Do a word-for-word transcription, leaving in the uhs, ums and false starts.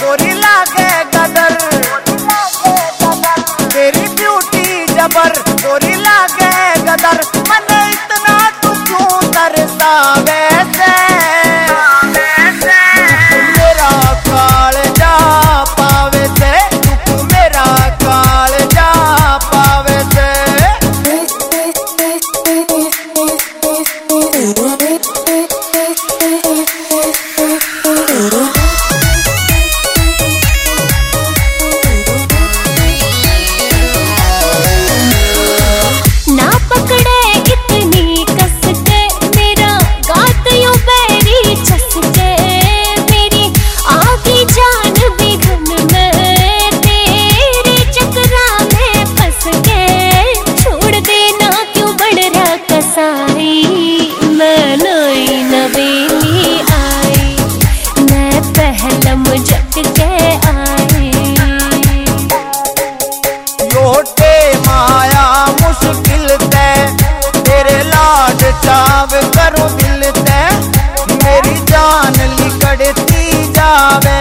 गोरी लागे गदर, तेरी ब्यूटी जबर गोरी लागे गदर। मन इतना तू क्यों तरसावे से, मेरा कालजा पावे से, तू मेरा कालजा पावे से। ना पकड़े इतनी कस के मेरा गात यूं बैरी चस के, मेरी आधी जान भी घन में तेरे चक्रा में फंस के। छोड़ देना क्यों बढ़ रहा कसाई, मैं नई नवेली आई, मैं पहलम जट के आई। लोटे माया मुश्किल ते, तेरे लाड चाव करो दिल ते, मेरी जान लिकड़ती जावे।